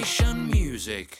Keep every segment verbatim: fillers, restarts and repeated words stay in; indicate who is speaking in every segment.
Speaker 1: Station Music.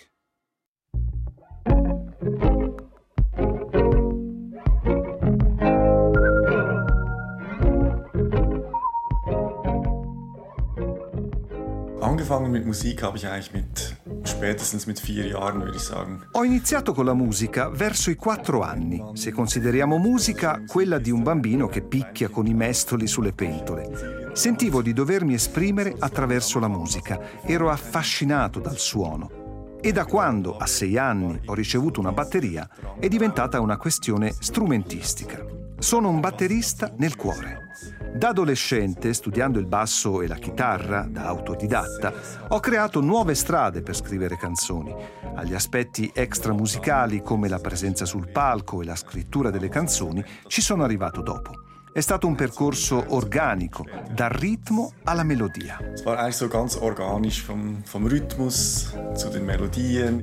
Speaker 2: Angefangen mit Musik habe ich eigentlich mit spätestens mit vier Jahren, würde ich sagen.
Speaker 3: Ho iniziato con la musica verso i quattro anni, se consideriamo musica quella di un bambino che picchia con i mestoli sulle pentole. Sentivo di dovermi esprimere attraverso la musica, ero affascinato dal suono. E da quando, a sei anni, ho ricevuto una batteria, è diventata una questione strumentistica. Sono un batterista nel cuore. Da adolescente, studiando il basso e la chitarra, da autodidatta, ho creato nuove strade per scrivere canzoni. Agli aspetti extramusicali, come la presenza sul palco e la scrittura delle canzoni, ci sono arrivato dopo. È stato un percorso organico, dal ritmo alla melodia.
Speaker 2: Es war eigentlich so ganz organisch, vom, vom Rhythmus zu den Melodien.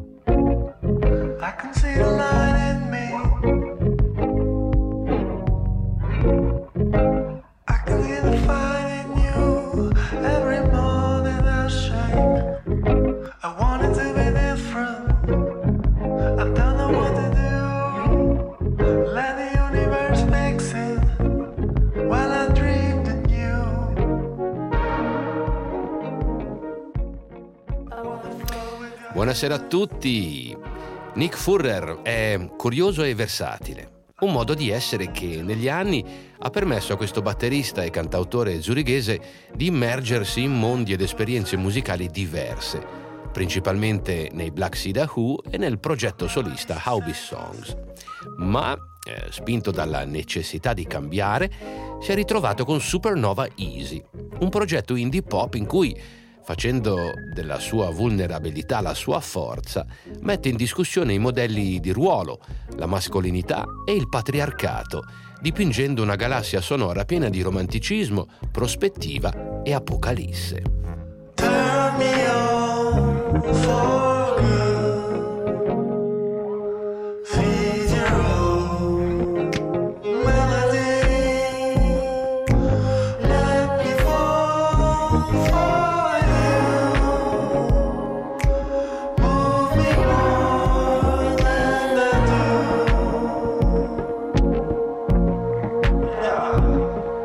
Speaker 4: I can see the light in me. I can hear the fight in you. Every morning I shake. I want it to be different. I don't know what to do. Let the universe fix it. While I dreamed in you.
Speaker 5: Buonasera a tutti. Nick Furrer è curioso e versatile. Un modo di essere che negli anni ha permesso a questo batterista e cantautore zurighese di immergersi in mondi ed esperienze musicali diverse, principalmente nei Black Sea Who e nel progetto solista Howbis Songs. Ma, eh, spinto dalla necessità di cambiare, si è ritrovato con Supernova Easy, un progetto indie pop in cui, facendo della sua vulnerabilità la sua forza, mette in discussione i modelli di ruolo, la mascolinità e il patriarcato, dipingendo una galassia sonora piena di romanticismo, prospettiva e apocalisse.
Speaker 4: Turn me on for good. Feed your own melody. Let me fall for you. Move me more than I do. Yeah.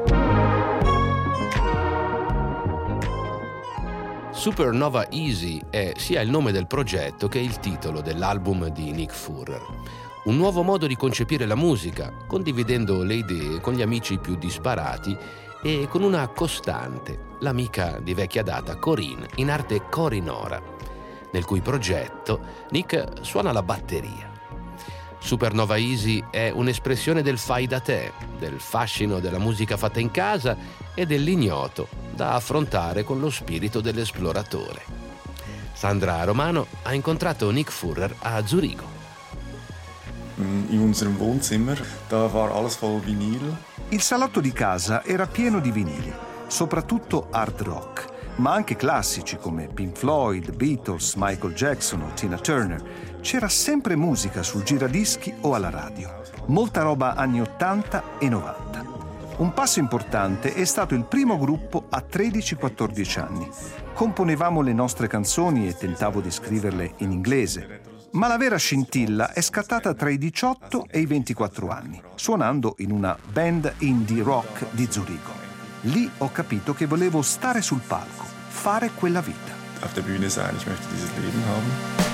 Speaker 5: Supernova Easy è sia il nome del progetto che il titolo dell'album di Nick Furrer. Un nuovo modo di concepire la musica, condividendo le idee con gli amici più disparati e con una costante, l'amica di vecchia data Corinne, in arte Corinora, nel cui progetto Nick suona la batteria. Supernova Easy è un'espressione del fai da te, del fascino della musica fatta in casa e dell'ignoto da affrontare con lo spirito dell'esploratore. Sandra Romano ha incontrato Nick Furrer a Zurigo.
Speaker 2: In unserem Wohnzimmer, da war alles voll Vinyl.
Speaker 3: Il salotto di casa era pieno di vinili, soprattutto hard rock, ma anche classici come Pink Floyd, Beatles, Michael Jackson o Tina Turner. C'era sempre musica sul giradischi o alla radio, molta roba anni ottanta e novanta. Un passo importante è stato il primo gruppo a tredici quattordici anni. Componevamo le nostre canzoni e tentavo di scriverle in inglese, ma la vera scintilla è scattata tra i diciotto e i ventiquattro anni, suonando in una band indie rock di Zurigo. Lì ho capito che volevo stare sul palco, fare quella vita.
Speaker 2: Auf der Bühne sein, ich möchte dieses Leben haben.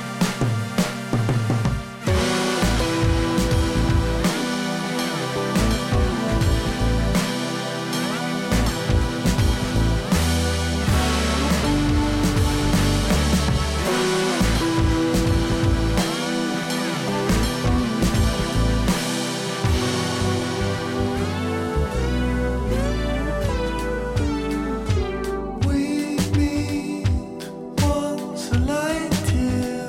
Speaker 4: We meet once a light year.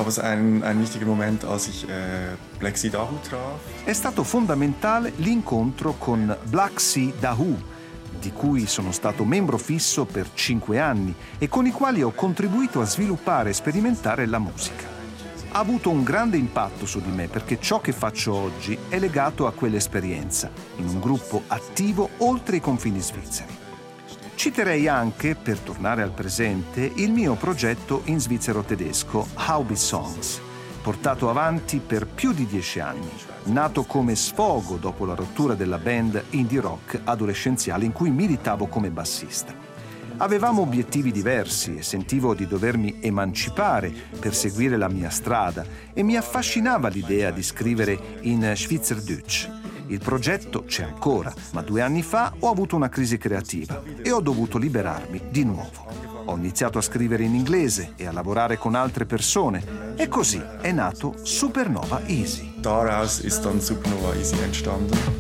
Speaker 2: gab es einen, einen wichtigen Moment, als ich äh, Black Sea Dahu traf.
Speaker 3: È stato fondamentale l'incontro con Black Sea Dahu, di cui sono stato membro fisso per cinque anni e con i quali ho contribuito a sviluppare e sperimentare la musica. Ha avuto un grande impatto su di me perché ciò che faccio oggi è legato a quell'esperienza, in un gruppo attivo oltre i confini svizzeri. Citerei anche, per tornare al presente, il mio progetto in svizzero-tedesco How Be Songs, portato avanti per più di dieci anni, nato come sfogo dopo la rottura della band indie rock adolescenziale in cui militavo come bassista. Avevamo obiettivi diversi e sentivo di dovermi emancipare per seguire la mia strada e mi affascinava l'idea di scrivere in Schweizerdeutsch. Il progetto c'è ancora, ma due anni fa ho avuto una crisi creativa e ho dovuto liberarmi di nuovo. Ho iniziato a scrivere in inglese e a lavorare con altre persone e così è nato Supernova Easy.
Speaker 2: Daraus ist dann Supernova Easy entstanden.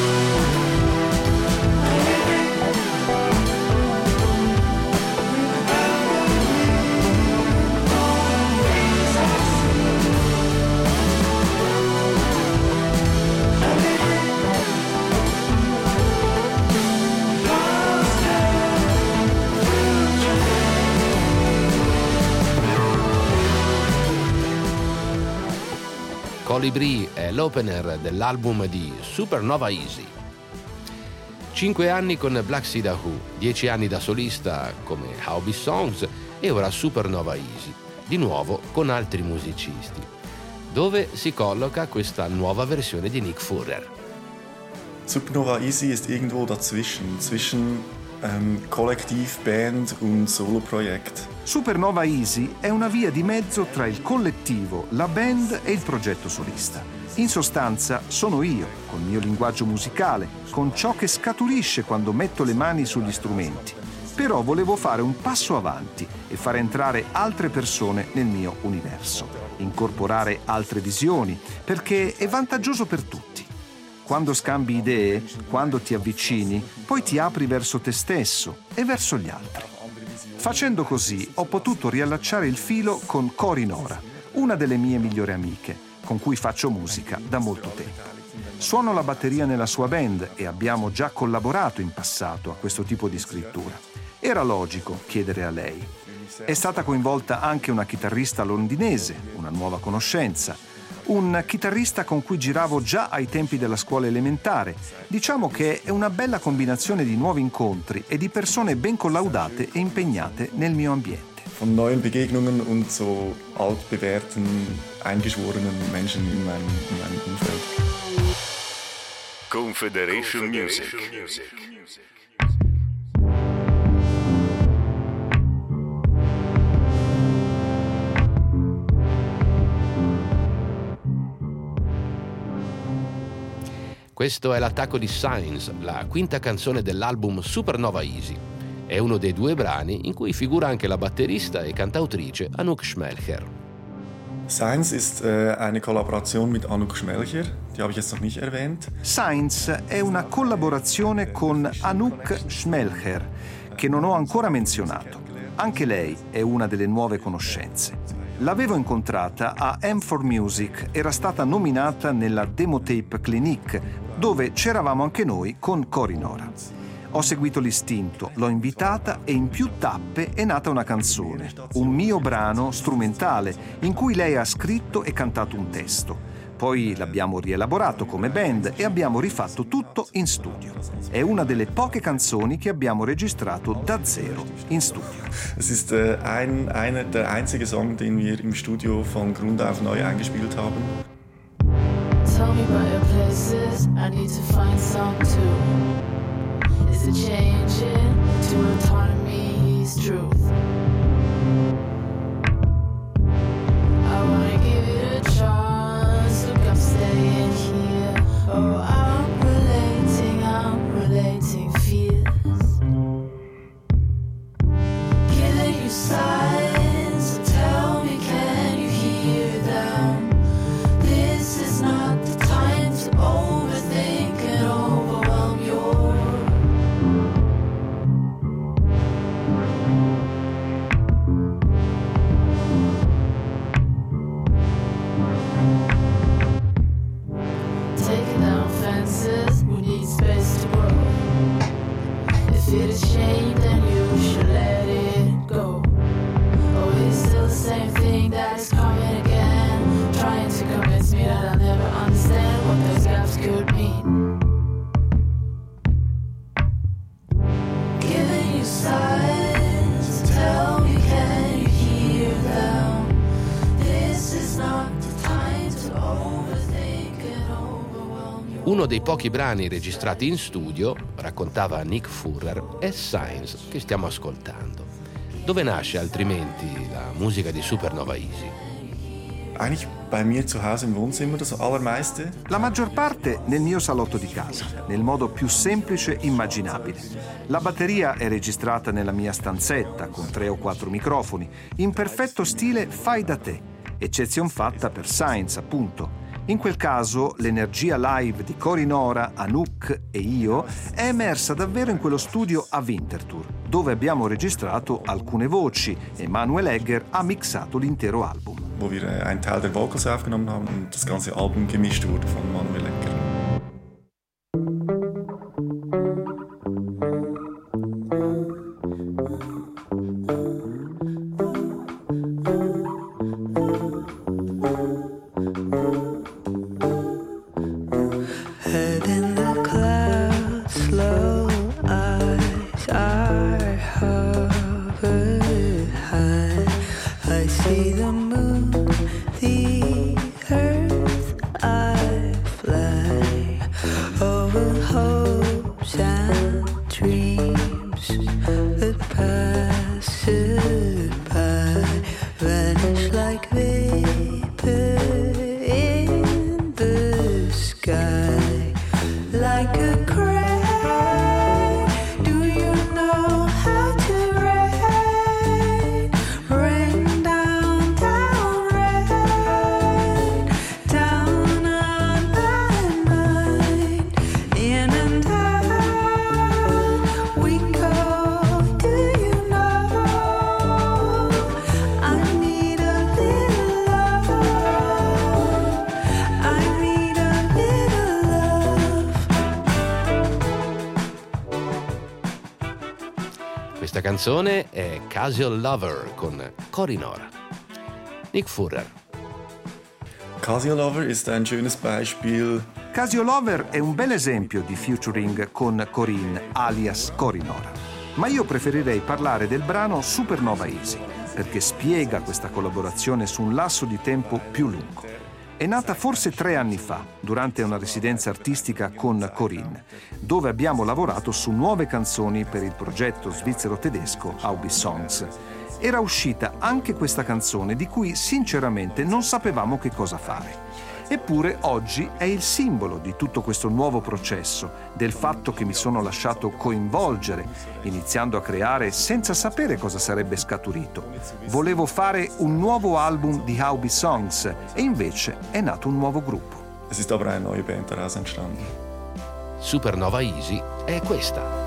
Speaker 5: Colibri è l'opener dell'album di Supernova Easy. Cinque anni con Black Sea Dahu, dieci anni da solista come How Be Songs e ora Supernova Easy, di nuovo con altri musicisti. Dove si colloca questa nuova versione di Nick Furrer?
Speaker 2: Supernova Easy ist irgendwo dazwischen, zwischen ähm, Kollektiv, Band und Soloprojekt.
Speaker 3: Supernova Easy è una via di mezzo tra il collettivo, la band e il progetto solista. In sostanza sono io, col mio linguaggio musicale, con ciò che scaturisce quando metto le mani sugli strumenti. Però volevo fare un passo avanti e far entrare altre persone nel mio universo, incorporare altre visioni, perché è vantaggioso per tutti. Quando scambi idee, quando ti avvicini, poi ti apri verso te stesso e verso gli altri. Facendo così ho potuto riallacciare il filo con Cori Nora, una delle mie migliori amiche, con cui faccio musica da molto tempo. Suono la batteria nella sua band e abbiamo già collaborato in passato a questo tipo di scrittura. Era logico chiedere a lei. È stata coinvolta anche una chitarrista londinese, una nuova conoscenza, un chitarrista con cui giravo già ai tempi della scuola elementare. Diciamo che è una bella combinazione di nuovi incontri e di persone ben collaudate e impegnate nel mio ambiente.
Speaker 2: Von neuen Begegnungen und so altbewährten, eingeschworenen Menschen in meinem, in meinem Umfeld.
Speaker 1: Confederation Music.
Speaker 5: Questo è l'attacco di Signs, la quinta canzone dell'album Supernova Easy. È uno dei due brani in cui figura anche la batterista e cantautrice Anouk Schmelcher.
Speaker 2: Signs ist äh, eine Kollaboration mit Anouk Schmelcher, die habe ich jetzt noch nicht erwähnt.
Speaker 3: Signs è una collaborazione con Anouk Schmelcher, che non ho ancora menzionato. Anche lei è una delle nuove conoscenze. L'avevo incontrata a M four Music, era stata nominata nella Demotape Clinique, dove c'eravamo anche noi con Cori Nora. Ho seguito l'istinto, l'ho invitata e in più tappe è nata una canzone, un mio brano strumentale, in cui lei ha scritto e cantato un testo. Poi l'abbiamo rielaborato come band e abbiamo rifatto tutto in studio. È una delle poche canzoni che abbiamo registrato da zero in studio.
Speaker 2: Es ist äh, ein, eine, der einzige Song, den wir im Studio von Grund auf neu eingespielt haben.
Speaker 6: Tell me about your places, I need to find some too. Is it changing to autonomy's truth? I wanna give it a chance, look I'm staying here. Oh, I'm relating, I'm relating fears. Killing you signs, so tell me can you hear them? This is not the time to overthink and overwhelm your it has changed, then you should let it go. Oh, it's still the same thing that is coming again, trying to convince me that I'll never understand what those gaps could mean. Giving you signs, tell me, can you hear them? This is not the time to overthink and overwhelm you.
Speaker 5: Uno dei pochi brani registrati in studio, raccontava Nick Furrer, è Signs, che stiamo ascoltando. Dove nasce altrimenti la musica di Supernova Easy?
Speaker 2: Eigentlich bei mir zu Hause im Wohnzimmer das allermeiste.
Speaker 3: La maggior parte nel mio salotto di casa, nel modo più semplice immaginabile. La batteria è registrata nella mia stanzetta con tre o quattro microfoni, in perfetto stile fai da te, eccezion fatta per Signs, appunto. In quel caso l'energia live di Cory Nora, Anouk e io è emersa davvero in quello studio a Winterthur, dove abbiamo registrato alcune voci e Manuel Egger ha mixato l'intero album.
Speaker 2: Wo wir äh, einen Teil der Vocals aufgenommen haben und das ganze Album gemischt wurde von Manuel Egger.
Speaker 4: Head in the clouds, slow eyes are hovered high. I see the moon, the earth, I fly over hopes and dreams that pass by, vanish like vapor in the sky, like a cry. Do you know how to rain? Rain down, down, rain down on my mind. In and out we go. Do you know I need a little love? I need a little love.
Speaker 5: Questa canzone è Casual Lover con Cory Nora. Nick Furrer.
Speaker 2: Casio Lover ist ein schönes Beispiel.
Speaker 3: Casio Lover è un bel esempio di featuring con Corinne, alias Cory Nora. Ma io preferirei parlare del brano Supernova Easy, perché spiega questa collaborazione su un lasso di tempo più lungo. È nata forse tre anni fa, durante una residenza artistica con Corinne, dove abbiamo lavorato su nuove canzoni per il progetto svizzero-tedesco Haubi Songs. Era uscita anche questa canzone di cui sinceramente non sapevamo che cosa fare. Eppure oggi è il simbolo di tutto questo nuovo processo, del fatto che mi sono lasciato coinvolgere, iniziando a creare senza sapere cosa sarebbe scaturito. Volevo fare un nuovo album di Haubi Songs e invece è nato un nuovo gruppo.
Speaker 2: Es ist aber eine neue Band daraus entstanden.
Speaker 5: Supernova Easy è questa.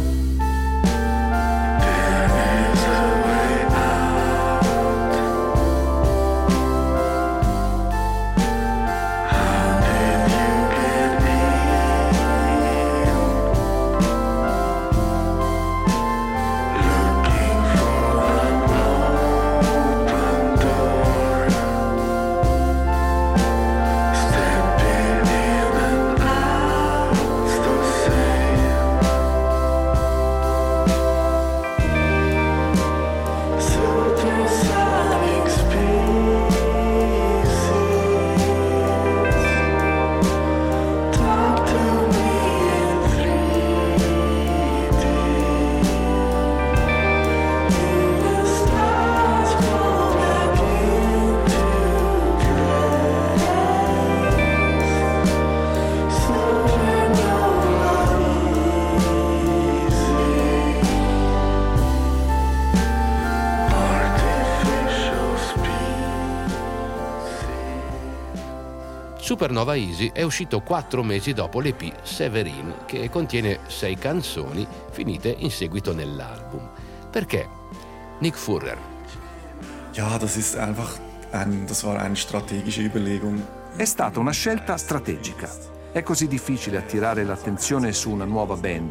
Speaker 5: Supernova Easy è uscito quattro mesi dopo l'E P Severin, che contiene sei canzoni finite in seguito nell'album. Perché? Nick Furrer.
Speaker 2: Ja, das ist einfach ein, das war eine strategische Überlegung.
Speaker 3: È stata una scelta strategica. È così difficile attirare l'attenzione su una nuova band.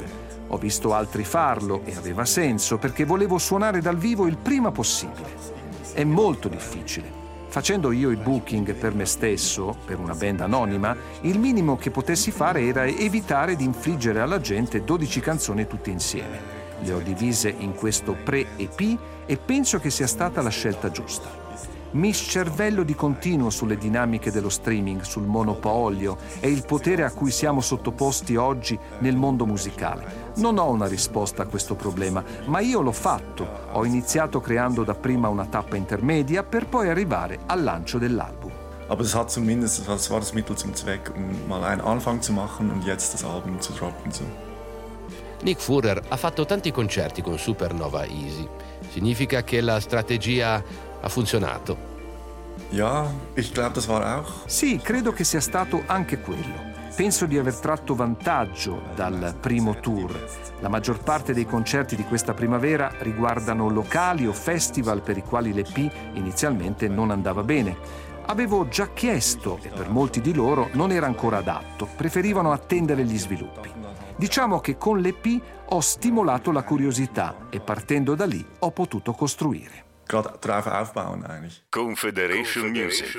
Speaker 3: Ho visto altri farlo e aveva senso perché volevo suonare dal vivo il prima possibile. È molto difficile. Facendo io il booking per me stesso, per una band anonima, il minimo che potessi fare era evitare di infliggere alla gente dodici canzoni tutte insieme. Le ho divise in questo pre-E P e penso che sia stata la scelta giusta. Mi scervello di continuo sulle dinamiche dello streaming, sul monopolio e il potere a cui siamo sottoposti oggi nel mondo musicale. Non ho una risposta a questo problema, ma io l'ho fatto. Ho iniziato creando dapprima una tappa intermedia per poi arrivare al lancio dell'album.
Speaker 2: Aber es hat zumindest, das war das Mittel zum Zweck, um mal einen Anfang zu machen und jetzt das Album zu droppen. So.
Speaker 5: Nick Furrer ha fatto tanti concerti con Supernova Easy. Significa che la strategia ha funzionato?
Speaker 2: Ja, ich glaube, das war auch.
Speaker 3: Sì, credo che sia stato anche quello. Penso di aver tratto vantaggio dal primo tour. La maggior parte dei concerti di questa primavera riguardano locali o festival per i quali l'E P inizialmente non andava bene. Avevo già chiesto, e per molti di loro non era ancora adatto, preferivano attendere gli sviluppi. Diciamo che con l'E P ho stimolato la curiosità e partendo da lì ho potuto costruire.
Speaker 2: Gerade drauf aufbauen eigentlich.
Speaker 1: Confederation Music.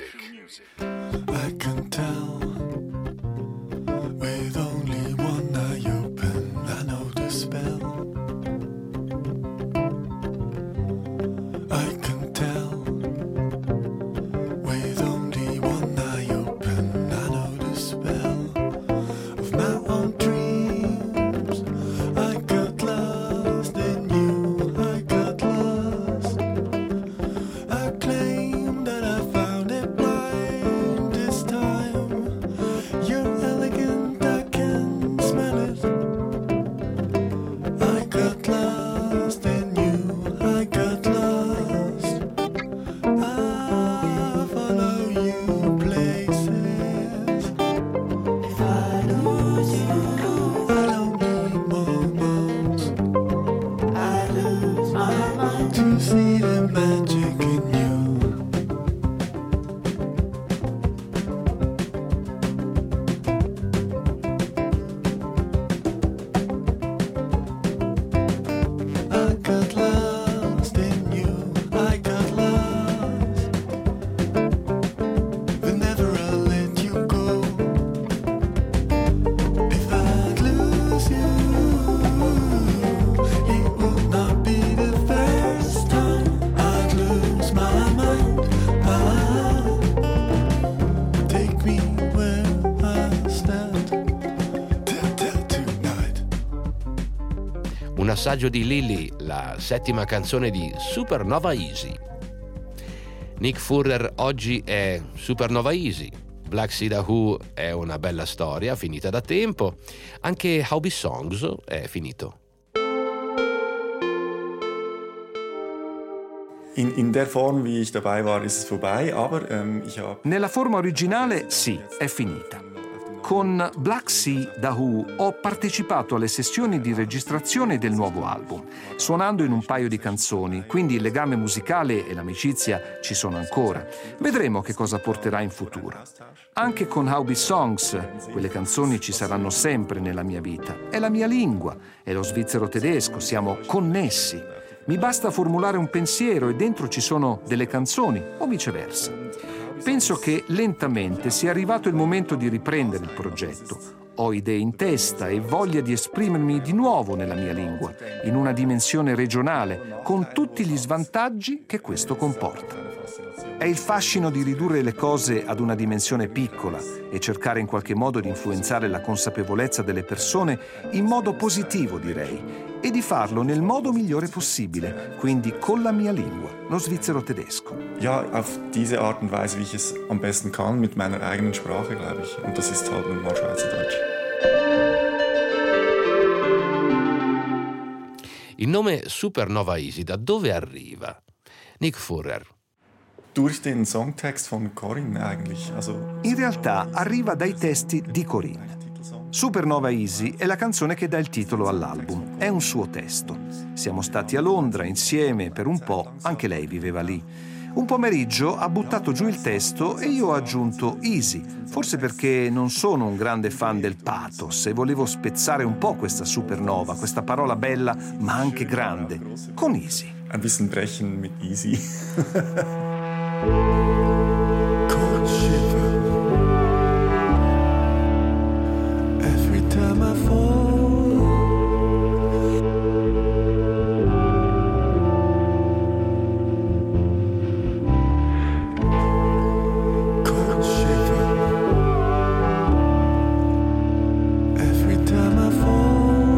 Speaker 4: I can tell with only one eye open, I know the spell. I can tell with only one eye open, I know the spell of my own dreams. I got lost in you, I got lost. I claim that I found it blind this time. You're elegant, I can smell it. I got lost in you, I got lost. I follow you places. If I lose you, I don't need moments. I lose my mind to see the magic in you. I got lost in you, I got lost. Whenever I let you go, if I'd lose you, it would not be the first time I'd lose my mind. Ah, take me where I stand till, till tonight.
Speaker 5: Un assaggio di Lily, la settima canzone di Supernova Easy. Nick Furrer oggi è Supernova Easy. Black Sea da Who è una bella storia, finita da tempo. Anche How Be Songs è finito.
Speaker 2: In, in der Form, wie ich dabei war, ist es vorbei, aber ähm, ich habe...
Speaker 3: Nella forma originale, sì, è finita. Con Black Sea da Who ho partecipato alle sessioni di registrazione del nuovo album, suonando in un paio di canzoni, quindi il legame musicale e l'amicizia ci sono ancora. Vedremo che cosa porterà in futuro. Anche con How Be Songs, quelle canzoni ci saranno sempre nella mia vita. È la mia lingua, è lo svizzero tedesco, siamo connessi. Mi basta formulare un pensiero e dentro ci sono delle canzoni, o viceversa. Penso che lentamente sia arrivato il momento di riprendere il progetto. Ho idee in testa e voglia di esprimermi di nuovo nella mia lingua, in una dimensione regionale, con tutti gli svantaggi che questo comporta. È il fascino di ridurre le cose ad una dimensione piccola e cercare in qualche modo di influenzare la consapevolezza delle persone in modo positivo, direi, e di farlo nel modo migliore possibile, quindi con la mia lingua, lo svizzero tedesco.
Speaker 2: Ja, auf diese Art und Weise, wie ich es am besten kann, mit meiner eigenen Sprache, glaube ich. Und das ist halt nun mal Schweizerdeutsch.
Speaker 5: Il nome Supernova Easy da dove arriva? Nick Furrer.
Speaker 2: Durch den Songtext von Corinne eigentlich. Also,
Speaker 3: In realtà arriva dai testi di Corinne. Supernova Easy è la canzone che dà il titolo all'album. È un suo testo. Siamo stati a Londra insieme per un po', anche lei viveva lì. Un pomeriggio ha buttato giù il testo e io ho aggiunto Easy, forse perché non sono un grande fan del pathos e volevo spezzare un po' questa supernova, questa parola bella ma anche grande, con Easy.
Speaker 2: Ein bisschen brechen mit Easy.
Speaker 4: Cold shiver every time I fall. Cold shiver every time I fall.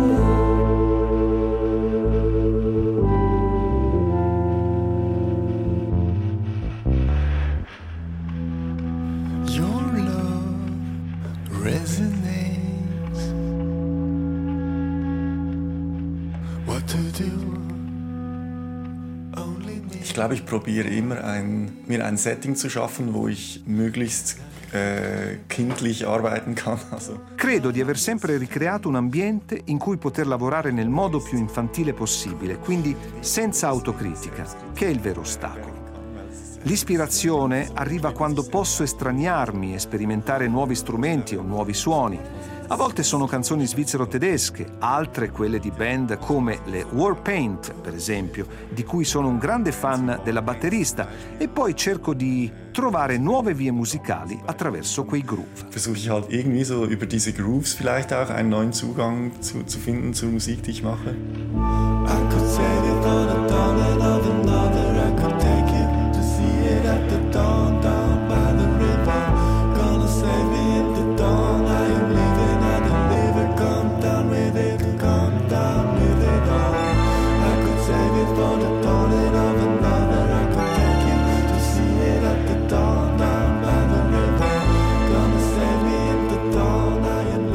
Speaker 2: Ich glaube, ich probiere immer ein, mir ein Setting zu schaffen, wo ich möglichst äh, kindlich arbeiten kann. Also.
Speaker 3: Credo di aver sempre ricreato un ambiente in cui poter lavorare nel modo più infantile possibile, quindi senza autocritica, che è il vero ostacolo. L'ispirazione arriva quando posso estraniarmi e sperimentare nuovi strumenti o nuovi suoni. A volte sono canzoni svizzero-tedesche, altre quelle di band come le Warpaint, per esempio, di cui sono un grande fan della batterista, e poi cerco di trovare nuove vie musicali attraverso quei groove.
Speaker 2: Versuche ich halt irgendwie so über diese Grooves vielleicht auch einen neuen Zugang zu, zu finden zur Musik, die ich mache.
Speaker 4: I could save it on a dollar of another. I could take it to see it at the dawn down by the river. Gonna save me in the dawn. I am leaving, I deliver. Come down with it, come down with it all. I could save it for the dawning of another. I could take it to see it at the dawn down by the river. Gonna save me in the dawn. I am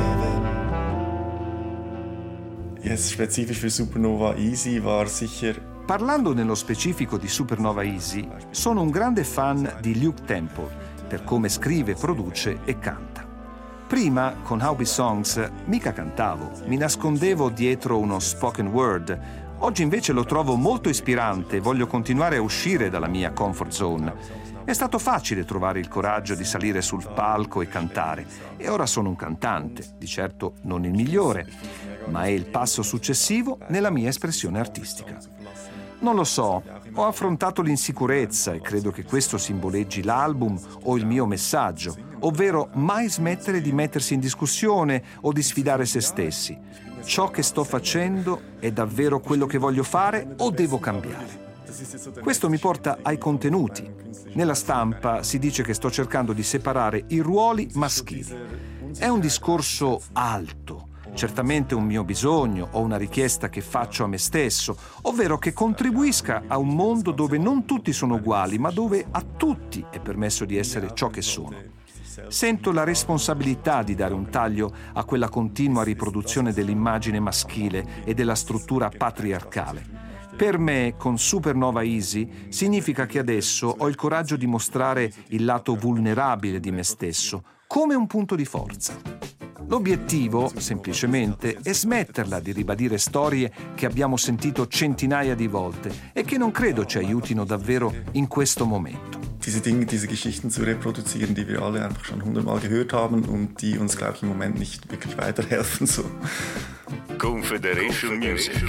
Speaker 4: living.
Speaker 2: Jetzt spezifisch für Supernova Easy war sicher.
Speaker 3: Parlando nello specifico di Supernova Easy, sono un grande fan di Luke Temple, per come scrive, produce e canta. Prima, con How Be Songs, mica cantavo, mi nascondevo dietro uno spoken word. Oggi invece lo trovo molto ispirante e voglio continuare a uscire dalla mia comfort zone. È stato facile trovare il coraggio di salire sul palco e cantare, e ora sono un cantante, di certo non il migliore, ma è il passo successivo nella mia espressione artistica. Non lo so, ho affrontato l'insicurezza e credo che questo simboleggi l'album o il mio messaggio, ovvero mai smettere di mettersi in discussione o di sfidare se stessi. Ciò che sto facendo è davvero quello che voglio fare o devo cambiare? Questo mi porta ai contenuti. Nella stampa si dice che sto cercando di separare i ruoli maschili. È un discorso alto. Certamente un mio bisogno o una richiesta che faccio a me stesso, ovvero che contribuisca a un mondo dove non tutti sono uguali, ma dove a tutti è permesso di essere ciò che sono. Sento la responsabilità di dare un taglio a quella continua riproduzione dell'immagine maschile e della struttura patriarcale. Per me, con Supernova Easy, significa che adesso ho il coraggio di mostrare il lato vulnerabile di me stesso, come un punto di forza. L'obiettivo, semplicemente, è smetterla di ribadire storie che abbiamo sentito centinaia di volte e che non credo ci aiutino davvero in questo momento.
Speaker 2: Diese Dinge, diese Geschichten zu reproduzieren, die wir alle einfach schon hundertmal gehört haben und die uns, glaube ich, im Moment nicht wirklich weiterhelfen. So.
Speaker 1: Confederation Music.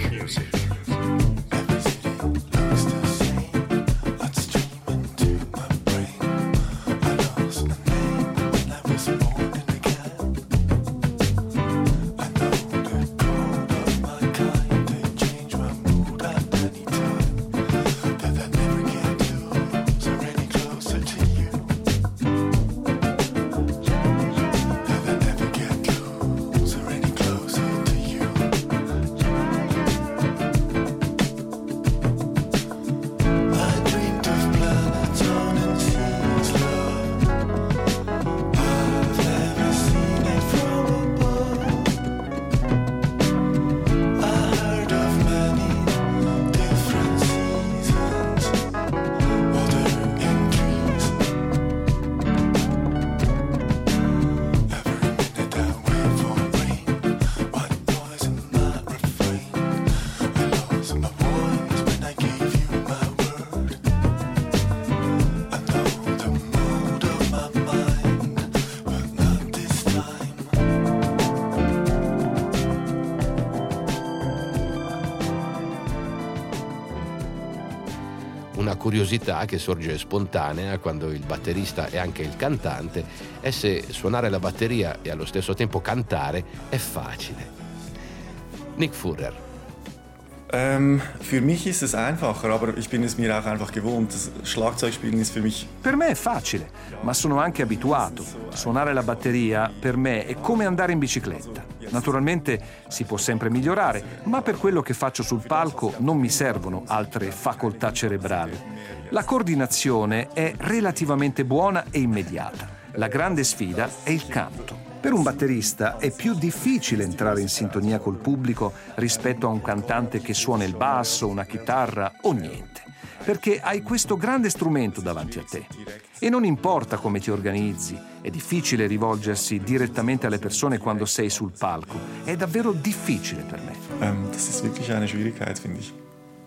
Speaker 5: una curiosità che sorge spontanea quando il batterista è anche il cantante è se suonare la batteria e allo stesso tempo cantare è facile. Nick Furrer.
Speaker 2: Ähm, für mich ist es einfacher, aber ich bin es mir auch einfach gewohnt. Das Schlagzeugspielen ist für mich...
Speaker 3: Per me è facile, ma sono anche abituato. Suonare la batteria per me è come andare in bicicletta. Naturalmente si può sempre migliorare, ma per quello che faccio sul palco non mi servono altre facoltà cerebrali. La coordinazione è relativamente buona e immediata. La grande sfida è il canto. Per un batterista è più difficile entrare in sintonia col pubblico rispetto a un cantante che suona il basso, una chitarra o niente, perché hai questo grande strumento davanti a te. E non importa come ti organizzi, è difficile rivolgersi direttamente alle persone quando sei sul palco. È davvero difficile per me.
Speaker 2: Ähm, das ist wirklich eine Schwierigkeit, finde ich.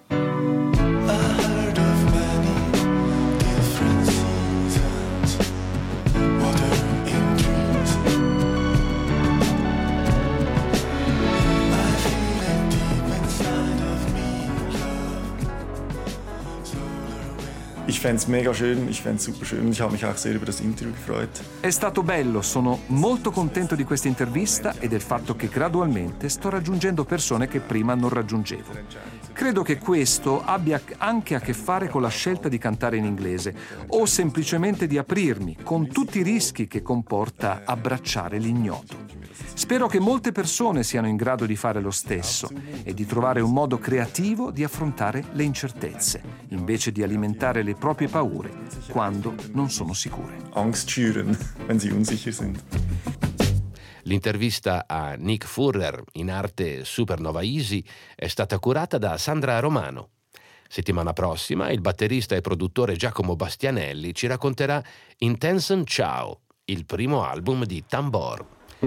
Speaker 2: Ich fände es mega schön, ich fände es super schön und ich habe mich auch sehr über das Interview gefreut.
Speaker 3: È stato bello, sono molto contento di questa intervista e del fatto che gradualmente sto raggiungendo persone che prima non raggiungevo. Credo che questo abbia anche a che fare con la scelta di cantare in inglese o semplicemente di aprirmi, con tutti i rischi che comporta abbracciare l'ignoto. Spero che molte persone siano in grado di fare lo stesso e di trovare un modo creativo di affrontare le incertezze, invece di alimentare le proprie paure quando non sono sicure.
Speaker 2: Angst schüren, wenn sie unsicher sind.
Speaker 5: L'intervista a Nick Furrer, in arte Supernova Easy, è stata curata da Sandra Romano. Settimana prossima il batterista e produttore Giacomo Bastianelli ci racconterà Intention Ciao, il primo album di Tambor.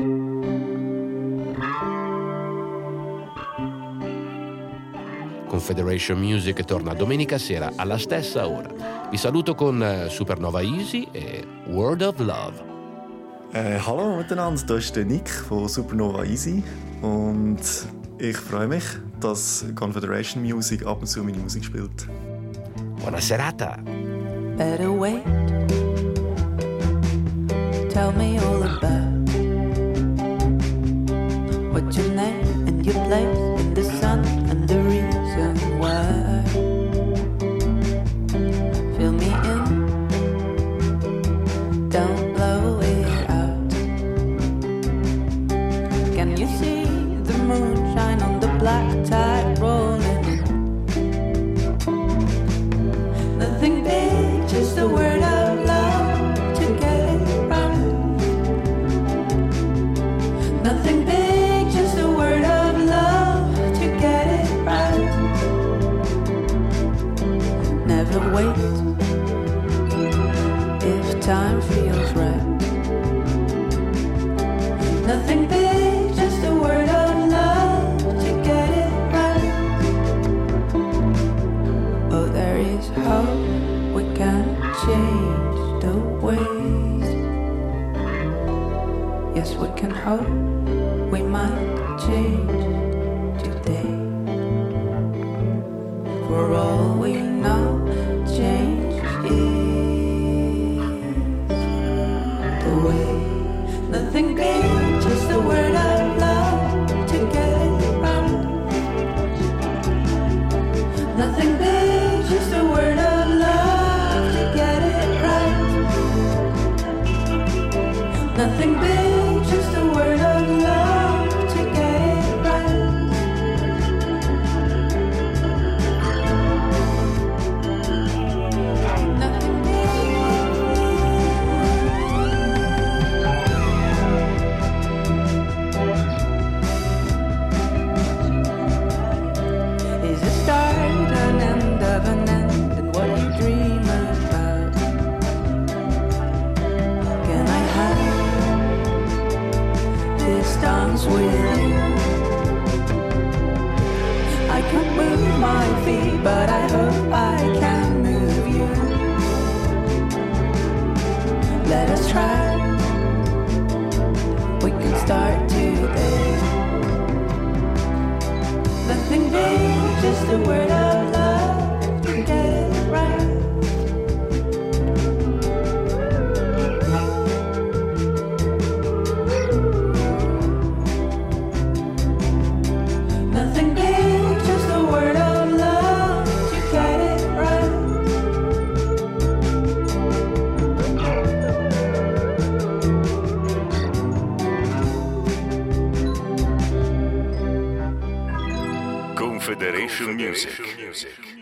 Speaker 5: Confederation Music torna domenica sera alla stessa ora. Vi saluto con Supernova Easy e Word of Love.
Speaker 2: Äh, hallo miteinander, da ist der Nick von Supernova Easy und ich freue mich, dass Confederation Music ab und zu meine Musik spielt.
Speaker 5: Buona serata!
Speaker 6: Better wait. Tell me all about what's your name and your place in the sun and the reason why. Fill me in. Don't blow it out. Can you see the moonshine on the black tide rolling in? Nothing big, just a word of love to get it right. Nothing big, just a word of love to get it right. Never wait if time feels right. Nothing big, just a word of love to get it right. Oh, there is hope, we can change the ways. Yes, we can hope, we might change today. For all we know, change is the way. Nothing big, just a word of love to get it right. Nothing big, just a word of love to get it right. Nothing big, just a word of love to get it right. Nothing is a start, an end of an end, and what you dream about. Can I have this dance with you? I can't move my feet, but I hope I can move you. Let us try, we can start today. Nothing big, just a word of love to get it right.
Speaker 1: Confederation Music.